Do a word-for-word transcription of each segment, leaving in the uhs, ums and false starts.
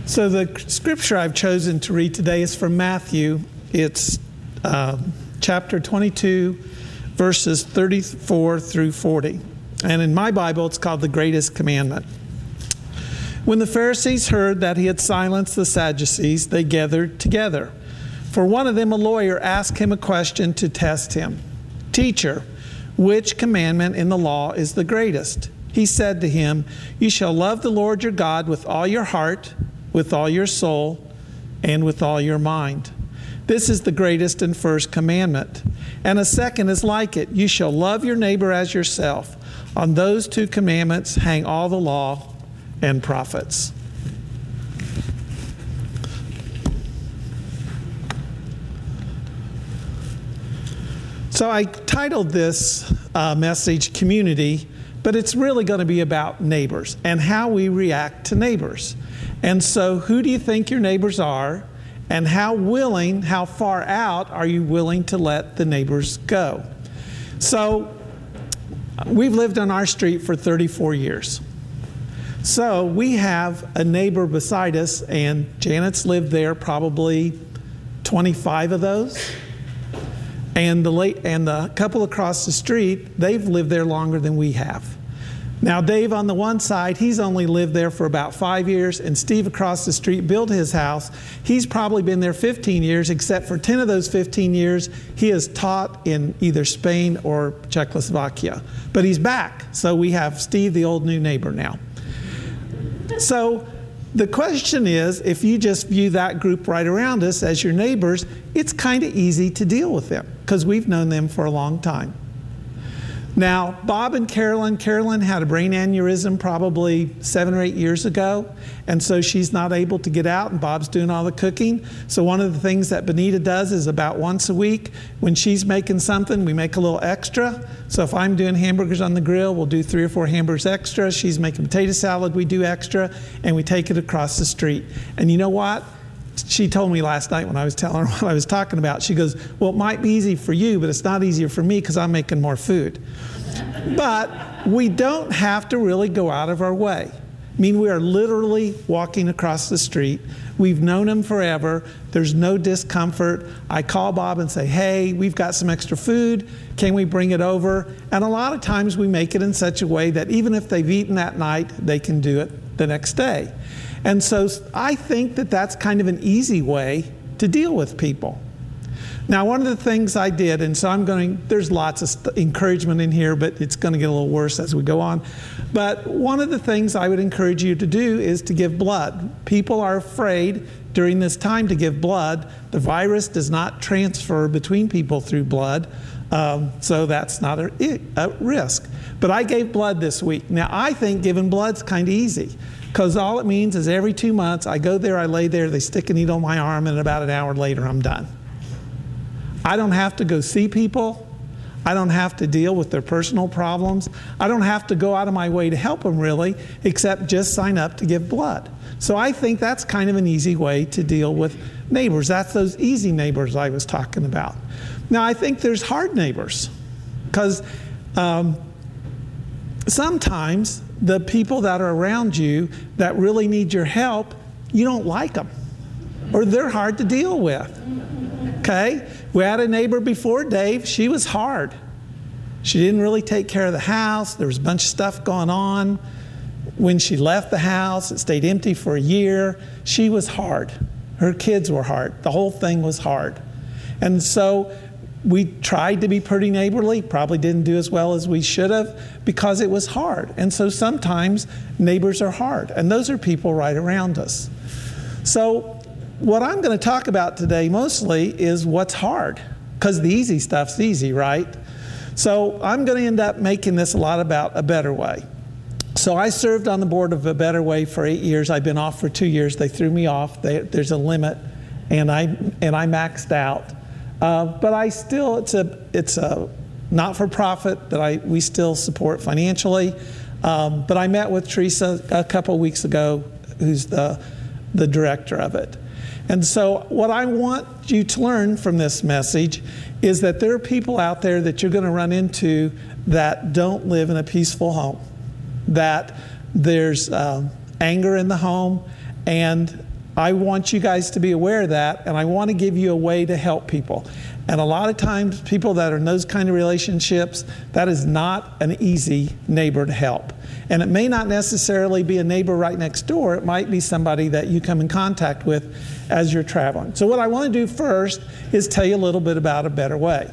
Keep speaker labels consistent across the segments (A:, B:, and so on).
A: So the scripture I've chosen to read today is from Matthew. It's uh, chapter twenty-two, verses thirty-four through forty. And in my Bible, it's called the Greatest Commandment. When the Pharisees heard that he had silenced the Sadducees, they gathered together. For one of them, a lawyer, asked him a question to test him. "Teacher, which commandment in the law is the greatest?" He said to him, "You shall love the Lord your God with all your heart, with all your soul, and with all your mind. This is the greatest and first commandment. And a second is like it. You shall love your neighbor as yourself. On those two commandments hang all the law and prophets." So I titled this uh, message Community, but it's really going to be about neighbors and how we react to neighbors. And so who do you think your neighbors are, and how willing, how far out are you willing to let the neighbors go? So we've lived on our street for thirty-four years. So we have a neighbor beside us, and Janet's lived there probably twenty-five of those. And the late, and the couple across the street, they've lived there longer than we have. Now, Dave on the one side, he's only lived there for about five years, and Steve across the street built his house. He's probably been there fifteen years, except for ten of those fifteen years, he has taught in either Spain or Czechoslovakia. But he's back, so we have Steve, the old new neighbor now. So the question is, if you just view that group right around us as your neighbors, it's kind of easy to deal with them because we've known them for a long time. Now, Bob and Carolyn, Carolyn had a brain aneurysm probably seven or eight years ago, and so she's not able to get out, and Bob's doing all the cooking. So one of the things that Benita does is about once a week, when she's making something, we make a little extra. So if I'm doing hamburgers on the grill, we'll do three or four hamburgers extra. She's making potato salad, we do extra, and we take it across the street. And you know what? She told me last night when I was telling her what I was talking about, she goes, "Well, it might be easy for you, but it's not easier for me because I'm making more food." But we don't have to really go out of our way. I mean, we are literally walking across the street. We've known him forever. There's no discomfort. I call Bob and say, "Hey, we've got some extra food. Can we bring it over?" And a lot of times we make it in such a way that even if they've eaten that night, they can do it the next day. And so I think that that's kind of an easy way to deal with people. Now, one of the things I did, and so I'm going, there's lots of st- encouragement in here, but it's going to get a little worse as we go on. But one of the things I would encourage you to do is to give blood. People are afraid during this time to give blood. The virus does not transfer between people through blood, um, so that's not a, a risk. But I gave blood this week. Now, I think giving blood's kind of easy, because all it means is every two months, I go there, I lay there, they stick a needle in my arm, and about an hour later, I'm done. I don't have to go see people. I don't have to deal with their personal problems. I don't have to go out of my way to help them really, except just sign up to give blood. So I think that's kind of an easy way to deal with neighbors. That's those easy neighbors I was talking about. Now, I think there's hard neighbors, because um, sometimes the people that are around you that really need your help, you don't like them, or they're hard to deal with. Okay? We had a neighbor before, Dave. She was hard. She didn't really take care of the house. There was a bunch of stuff going on. When she left the house, it stayed empty for a year. She was hard. Her kids were hard. The whole thing was hard. And so we tried to be pretty neighborly, probably didn't do as well as we should have because it was hard. And so sometimes neighbors are hard, and those are people right around us. So what I'm going to talk about today mostly is what's hard, because the easy stuff's easy, right? So I'm going to end up making this a lot about A Better Way. So I served on the board of A Better Way for eight years. I've been off for two years. They threw me off. They, there's a limit, and I and I maxed out. Uh, but I still, it's a it's a not-for-profit that I we still support financially. Um, but I met with Teresa a couple weeks ago, who's the the director of it. And so what I want you to learn from this message is that there are people out there that you're going to run into that don't live in a peaceful home, that there's um, anger in the home, and I want you guys to be aware of that, and I want to give you a way to help people. And a lot of times, people that are in those kind of relationships, that is not an easy neighbor to help. And it may not necessarily be a neighbor right next door. It might be somebody that you come in contact with as you're traveling. So what I want to do first is tell you a little bit about A Better Way.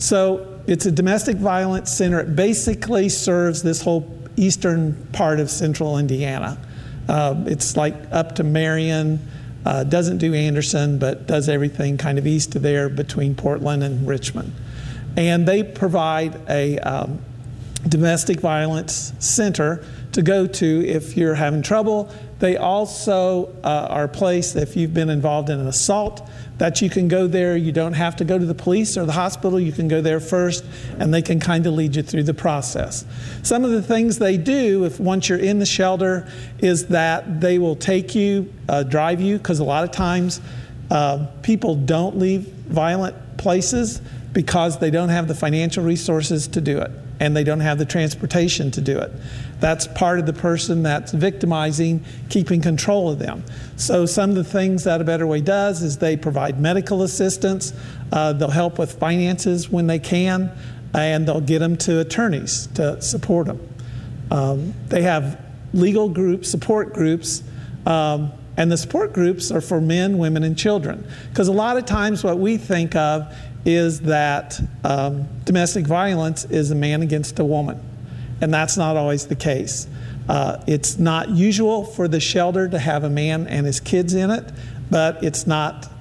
A: So it's a domestic violence center. It basically serves this whole eastern part of central Indiana. Uh, it's like up to Marion. Uh, doesn't do Anderson, but does everything kind of east of there between Portland and Richmond. And they provide a um, domestic violence center to go to if you're having trouble. They also uh, are a place, if you've been involved in an assault, that you can go there. You don't have to go to the police or the hospital. You can go there first, and they can kind of lead you through the process. Some of the things they do, if once you're in the shelter, is that they will take you, uh, drive you, because a lot of times uh, people don't leave violent places because they don't have the financial resources to do it, and they don't have the transportation to do it. That's part of the person that's victimizing, keeping control of them. So some of the things that A Better Way does is they provide medical assistance, uh, they'll help with finances when they can, and they'll get them to attorneys to support them. Um, they have legal groups, support groups, um, and the support groups are for men, women, and children. Because a lot of times what we think of is that um, domestic violence is a man against a woman. And that's not always the case. Uh, it's not usual for the shelter to have a man and his kids in it, but it's not,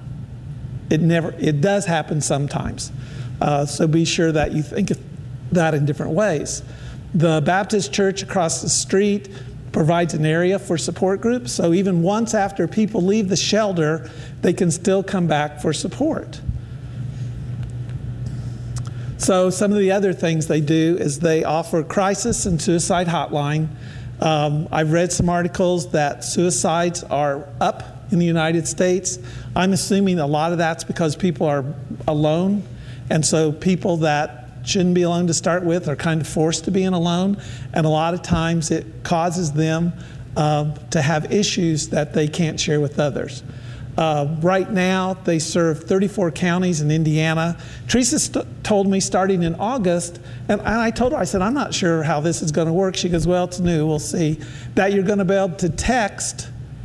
A: it never, it does happen sometimes. Uh, so be sure that you think of that in different ways. The Baptist church across the street provides an area for support groups. So even once after people leave the shelter, they can still come back for support. So some of the other things they do is they offer crisis and suicide hotline. Um, I've read some articles that suicides are up in the United States. I'm assuming a lot of that's because people are alone. And so people that shouldn't be alone to start with are kind of forced to being alone. And a lot of times it causes them uh, to have issues that they can't share with others. Uh, right now, they serve thirty-four counties in Indiana. Teresa st- told me starting in August, and, and I told her, I said, I'm not sure how this is going to work. She goes, well, it's new, we'll see. That you're going to be able to text,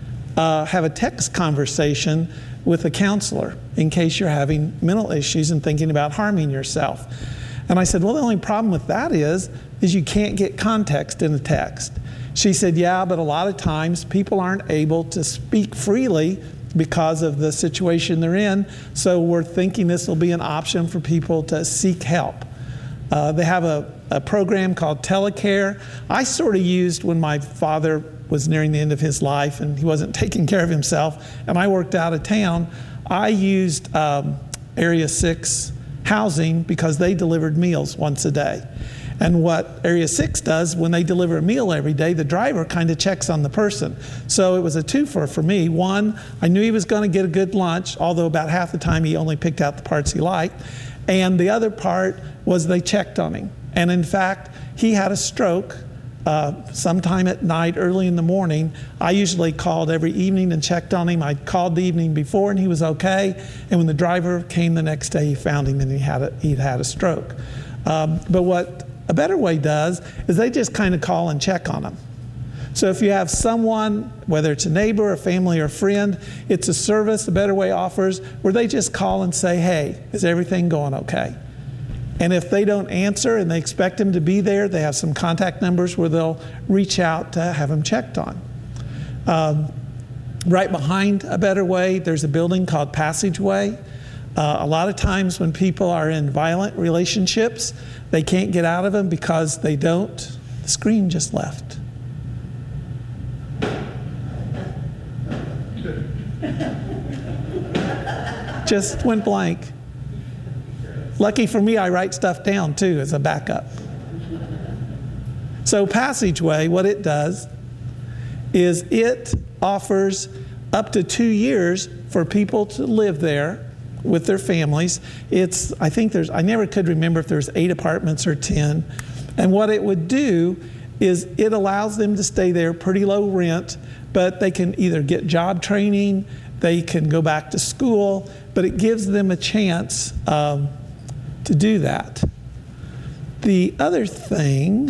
A: uh, have a text conversation with a counselor in case you're having mental issues and thinking about harming yourself. And I said, well, the only problem with that is, is you can't get context in a text. She said, yeah, but a lot of times people aren't able to speak freely because of the situation they're in. So we're thinking this will be an option for people to seek help. Uh, they have a, a program called Telecare. I sort of used when my father was nearing the end of his life and he wasn't taking care of himself, and I worked out of town. I used um, Area six housing because they delivered meals once a day. And what Area six does, when they deliver a meal every day, the driver kind of checks on the person. So it was a twofer for me. One, I knew he was going to get a good lunch, although about half the time he only picked out the parts he liked. And the other part was they checked on him. And in fact, he had a stroke uh, sometime at night, early in the morning. I usually called every evening and checked on him. I called the evening before and he was okay. And when the driver came the next day, he found him and he had a, he'd had a stroke. Um, but what A Better Way does is they just kind of call and check on them. So if you have someone, whether it's a neighbor, a family, or a friend, it's a service A Better Way offers where they just call and say, hey, is everything going okay? And if they don't answer and they expect them to be there, they have some contact numbers where they'll reach out to have them checked on. Um, right behind A Better Way, there's a building called Passageway. Uh, a lot of times when people are in violent relationships, they can't get out of them because they don't. The screen just left. Just went blank. Lucky for me, I write stuff down too as a backup. So Passageway, what it does is it offers up to two years for people to live there with their families. It's, I think there's, I never could remember if there's eight apartments or ten. And what it would do is it allows them to stay there pretty low rent, but they can either get job training, they can go back to school, but it gives them a chance um, to do that. The other thing,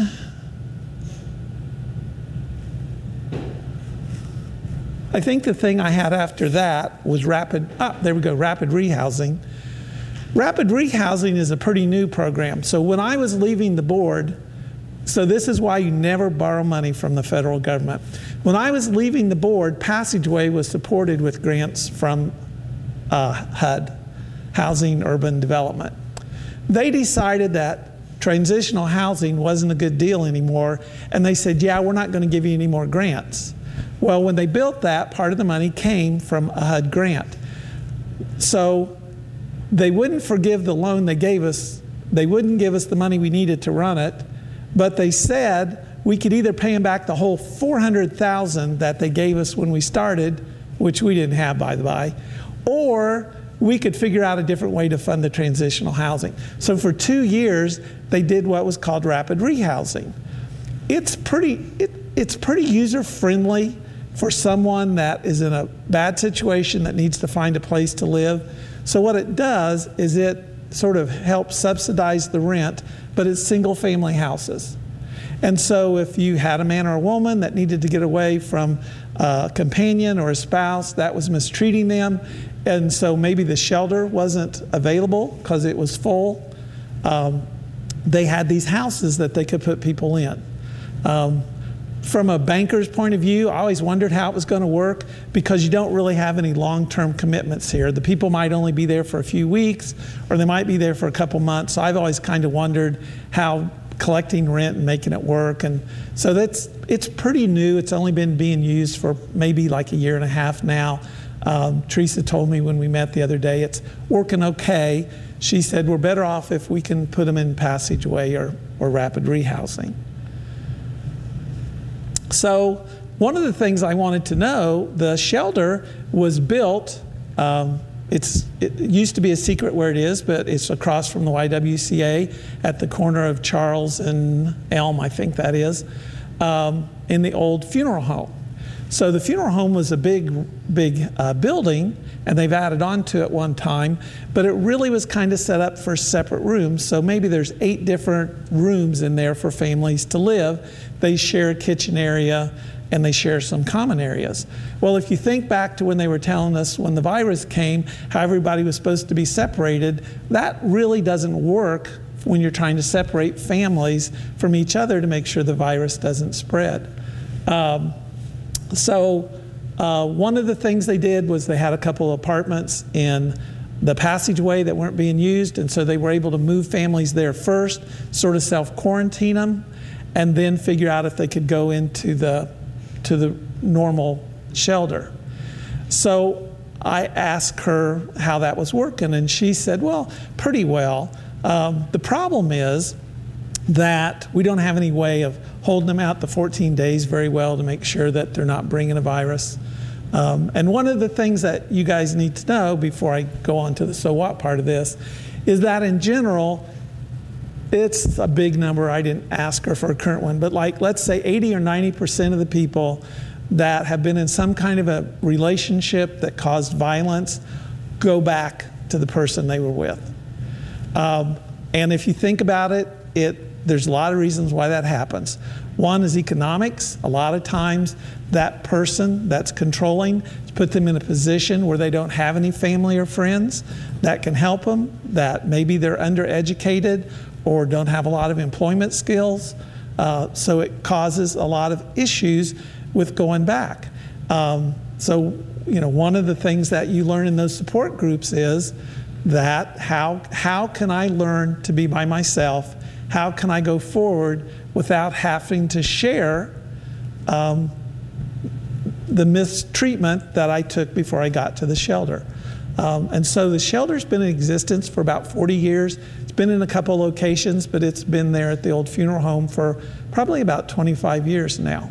A: I think the thing I had after that was rapid, ah, there we go, rapid rehousing. Rapid rehousing is a pretty new program. So when I was leaving the board, so this is why you never borrow money from the federal government. When I was leaving the board, Passageway was supported with grants from uh, H U D, Housing Urban Development. They decided that transitional housing wasn't a good deal anymore, and they said, yeah, we're not going to give you any more grants. Well, when they built that, part of the money came from a H U D grant. So they wouldn't forgive the loan they gave us. They wouldn't give us the money we needed to run it, but they said we could either pay them back the whole four hundred thousand dollars that they gave us when we started, which we didn't have, by the by, or we could figure out a different way to fund the transitional housing. So for two years, they did what was called rapid rehousing. It's pretty, it, it's pretty user-friendly for someone that is in a bad situation that needs to find a place to live. So what it does is it sort of helps subsidize the rent, but it's single-family houses. And so if you had a man or a woman that needed to get away from a companion or a spouse that was mistreating them, and so maybe the shelter wasn't available because it was full, um, they had these houses that they could put people in. Um, from a banker's point of view, I always wondered how it was going to work because you don't really have any long-term commitments here. The people might only be there for a few weeks, or they might be there for a couple months. So I've always kind of wondered how collecting rent and making it work. And so that's, it's pretty new. It's only been being used for maybe like a year and a half now. Um, Teresa told me when we met the other day, it's working okay. She said, we're better off if we can put them in Passageway or, or rapid rehousing. So one of the things I wanted to know, the shelter was built, um, it's, it used to be a secret where it is, but it's across from the Y W C A at the corner of Charles and Elm, I think that is, um, in the old funeral home. So the funeral home was a big, big uh, building, and they've added on to it one time, but it really was kind of set up for separate rooms. So maybe there's eight different rooms in there for families to live. They share a kitchen area, and they share some common areas. Well, if you think back to when they were telling us when the virus came, how everybody was supposed to be separated, that really doesn't work when you're trying to separate families from each other to make sure the virus doesn't spread. Um, So uh, one of the things they did was they had a couple of apartments in the Passageway that weren't being used, and so they were able to move families there first, sort of self-quarantine them, and then figure out if they could go into the, to the normal shelter. So I asked her how that was working, and she said, well, pretty well. Um, the problem is that we don't have any way of holding them out the fourteen days very well to make sure that they're not bringing a virus. Um, and one of the things that you guys need to know before I go on to the so what part of this is that in general, it's a big number. I didn't ask her for a current one, but like let's say eighty or ninety percent of the people that have been in some kind of a relationship that caused violence go back to the person they were with. Um, and if you think about it, it there's a lot of reasons why that happens. One is economics. A lot of times that person that's controlling has put them in a position where they don't have any family or friends that can help them, that maybe they're undereducated or don't have a lot of employment skills. Uh, so it causes a lot of issues with going back. Um, so, you know, one of the things that you learn in those support groups is that how, how can I learn to be by myself? How can I go forward without having to share um, the mistreatment that I took before I got to the shelter? Um, and so the shelter's been in existence for about forty years. It's been in a couple locations, but it's been there at the old funeral home for probably about twenty-five years now.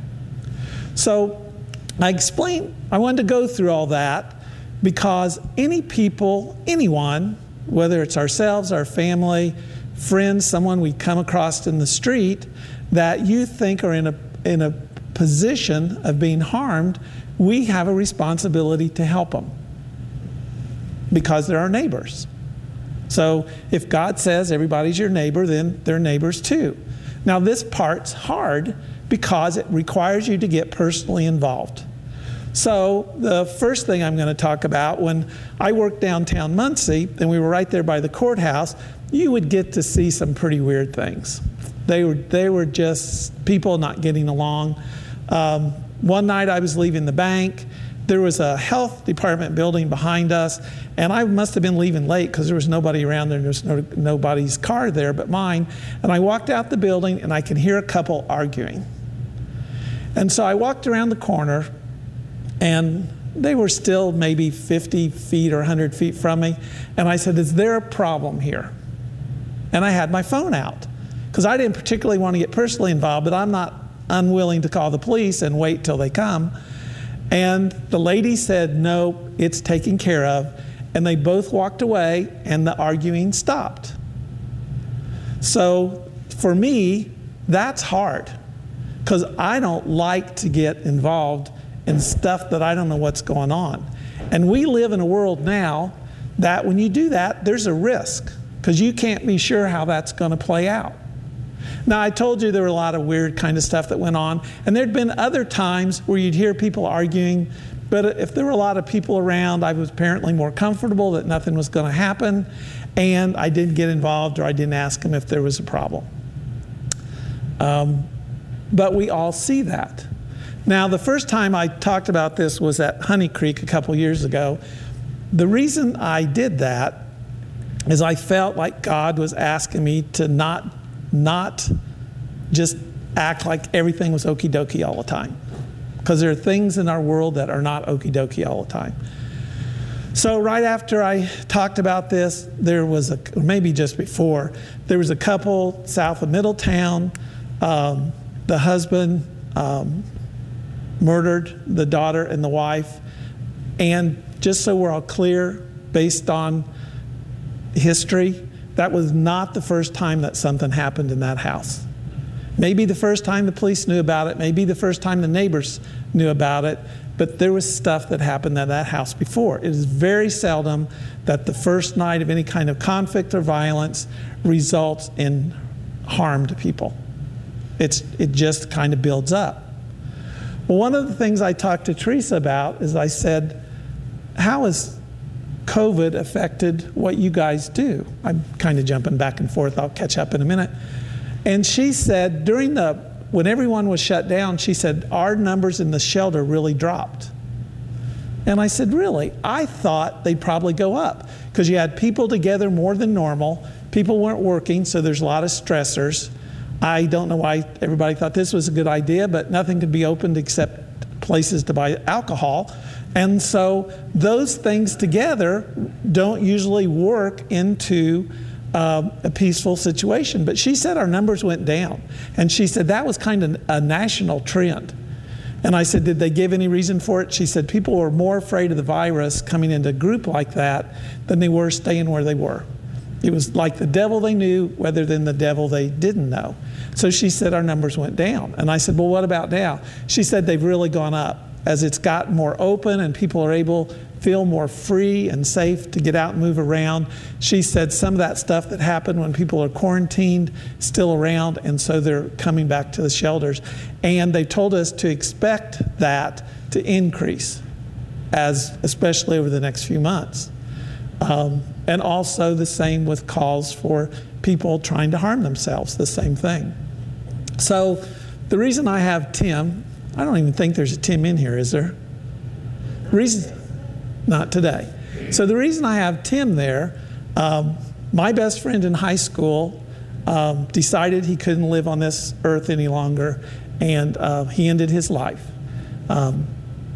A: So I explained, I wanted to go through all that because any people, anyone, whether it's ourselves, our family, friends, someone we come across in the street that you think are in a, in a position of being harmed, we have a responsibility to help them. because they're our neighbors. So if God says everybody's your neighbor, then they're neighbors too. Now this part's hard because it requires you to get personally involved. So the first thing I'm going to talk about, when I worked downtown Muncie, and we were right there by the courthouse, you would get to see some pretty weird things. They were, they were just people not getting along. Um, one night I was leaving the bank. There was a health department building behind us, and I must have been leaving late because there was nobody around there. There was no, nobody's car there but mine. And I walked out the building, and I could hear a couple arguing. And so I walked around the corner, and they were still maybe fifty feet or one hundred feet from me. And I said, is there a problem here? And I had my phone out because I didn't particularly want to get personally involved, but I'm not unwilling to call the police and wait till they come. And the lady said, no, it's taken care of. And they both walked away, and the arguing stopped. So for me, that's hard, because I don't like to get involved in stuff that I don't know what's going on. And we live in a world now that when you do that, there's a risk, because you can't be sure how that's going to play out. Now, I told you there were a lot of weird kind of stuff that went on, and there'd been other times where you'd hear people arguing, but if there were a lot of people around, I was apparently more comfortable that nothing was going to happen, and I didn't get involved, or I didn't ask them if there was a problem. Um, but we all see that. Now, the first time I talked about this was at Honey Creek a couple years ago. The reason I did that is I felt like God was asking me to not not just act like everything was okie dokie all the time, because there are things in our world that are not okie dokie all the time. So right after I talked about this, there was a, or maybe just before, there was a couple south of Middletown. Um, the husband um, murdered the daughter and the wife, and just so we're all clear, based on history, that was not the first time that something happened in that house. Maybe the first time the police knew about it, maybe the first time the neighbors knew about it, but there was stuff that happened at that house before. It is very seldom that the first night of any kind of conflict or violence results in harm to people. It's, it just kind of builds up. Well, one of the things I talked to Teresa about is I said, how has COVID affected what you guys do? I'm kind of jumping back and forth. I'll catch up in a minute. And she said, during the, when everyone was shut down, she said, our numbers in the shelter really dropped. And I said, really? I thought they'd probably go up, because you had people together more than normal. People weren't working, so there's a lot of stressors. I don't know why everybody thought this was a good idea, but nothing could be opened except places to buy alcohol. And so those things together don't usually work into uh, a peaceful situation. But she said our numbers went down. And she said that was kind of a national trend. And I said, did they give any reason for it? She said people were more afraid of the virus coming into a group like that than they were staying where they were. It was like the devil they knew rather than the devil they didn't know. So she said our numbers went down. And I said, well, what about now? She said they've really gone up. As it's gotten more open and people are able to feel more free and safe to get out and move around. She said some of that stuff that happened when people are quarantined is still around, and so they're coming back to the shelters. And they told us to expect that to increase, as especially over the next few months. Um, and also the same with calls for people trying to harm themselves, the same thing. So the reason I have Tim, I don't even think there's a Tim in here, is there? Reason, not today. So the reason I have Tim there, um, my best friend in high school um, decided he couldn't live on this earth any longer, and uh, he ended his life. Um,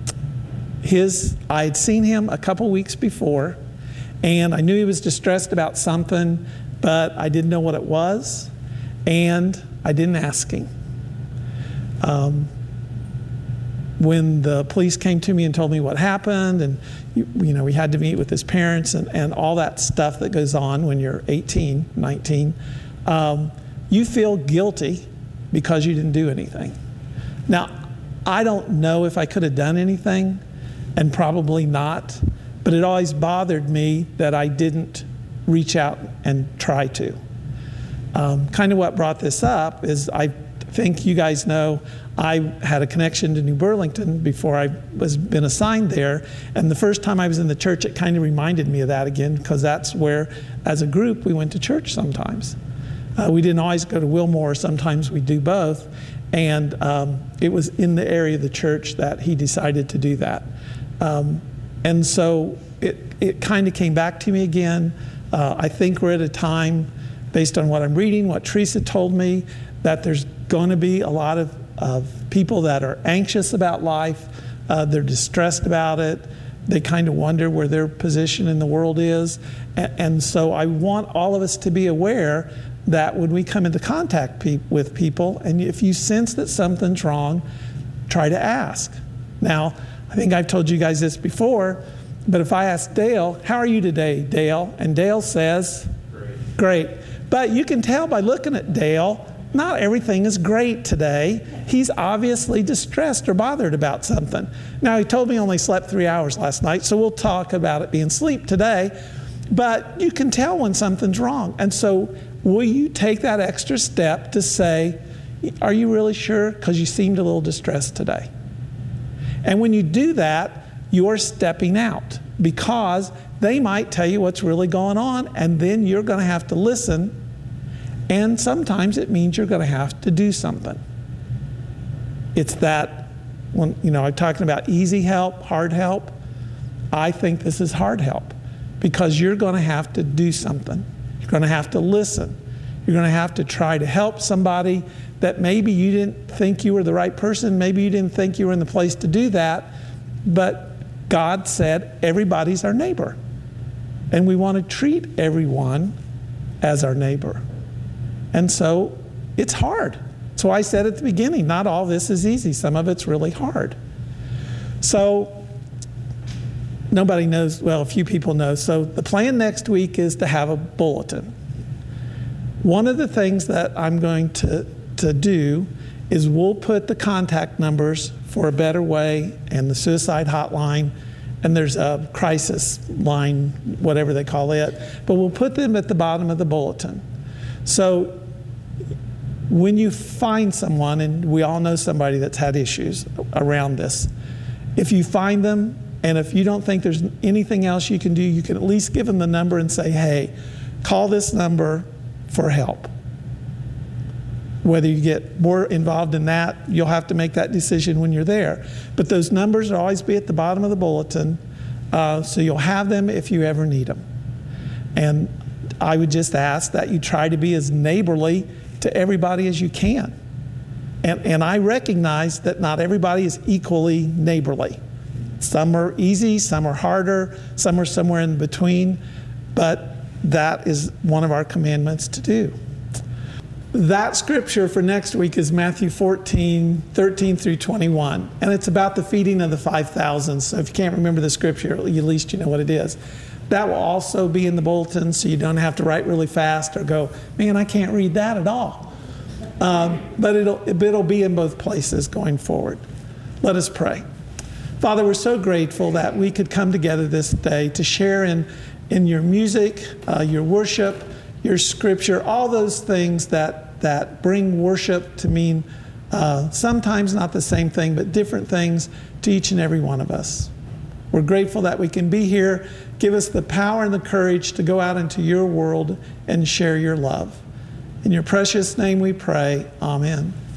A: his, I had seen him a couple weeks before, and I knew he was distressed about something, but I didn't know what it was, and I didn't ask him. Um, when the police came to me and told me what happened, and you, you know, we had to meet with his parents and, and all that stuff that goes on when you're eighteen, nineteen, um, you feel guilty because you didn't do anything. Now, I don't know if I could have done anything, and probably not, but it always bothered me that I didn't reach out and try to. Um, kind of what brought this up is I think you guys know I had a connection to New Burlington before I was been assigned there, and the first time I was in the church, it kind of reminded me of that again, because that's where, as a group, we went to church sometimes. Uh, we didn't always go to Wilmore, sometimes we do both, and um, it was in the area of the church that he decided to do that. Um, and so it, it kind of came back to me again. Uh, I think we're at a time, based on what I'm reading, what Teresa told me, that there's going to be a lot of, of people that are anxious about life. Uh, they're distressed about it. They kind of wonder where their position in the world is. And, and so I want all of us to be aware that when we come into contact pe- with people, and if you sense that something's wrong, try to ask. Now, I think I've told you guys this before, but if I ask Dale, how are you today, Dale? And Dale says, great. Great. But you can tell by looking at Dale, not everything is great today. He's obviously distressed or bothered about something. Now, he told me he only slept three hours last night, so we'll talk about it being sleep today. But you can tell when something's wrong. And so will you take that extra step to say, are you really sure? Because you seemed a little distressed today. And when you do that, you're stepping out, because they might tell you what's really going on, and then you're going to have to listen. And sometimes it means you're going to have to do something. It's that, when, you know, I'm talking about easy help, hard help. I think this is hard help, because you're going to have to do something. You're going to have to listen. You're going to have to try to help somebody that maybe you didn't think you were the right person. Maybe you didn't think you were in the place to do that. But God said everybody's our neighbor. And we want to treat everyone as our neighbor. And so it's hard. So I said at the beginning, not all this is easy. Some of it's really hard. So nobody knows, well, a few people know. So the plan next week is to have a bulletin. One of the things that I'm going to, to do is we'll put the contact numbers for A Better Way and the suicide hotline, and there's a crisis line, whatever they call it, but we'll put them at the bottom of the bulletin. So when you find someone, and we all know somebody that's had issues around this, if you find them, and if you don't think there's anything else you can do, you can at least give them the number and say, hey, call this number for help. Whether you get more involved in that, you'll have to make that decision when you're there. But those numbers will always be at the bottom of the bulletin, uh, so you'll have them if you ever need them. And I would just ask that you try to be as neighborly to everybody as you can. And, and I recognize that not everybody is equally neighborly. Some are easy, some are harder, some are somewhere in between, but that is one of our commandments to do. That scripture for next week is Matthew fourteen, thirteen through twenty-one. And it's about the feeding of the five thousand. So if you can't remember the scripture, at least you know what it is. That will also be in the bulletin, so you don't have to write really fast or go, man, I can't read that at all. Um, but it'll, it'll be in both places going forward. Let us pray. Father, we're so grateful that we could come together this day to share in, in your music, uh, your worship, your scripture, all those things that, that bring worship to mean uh, sometimes not the same thing, but different things to each and every one of us. We're grateful that we can be here. Give us the power and the courage to go out into your world and share your love. In your precious name we pray. Amen.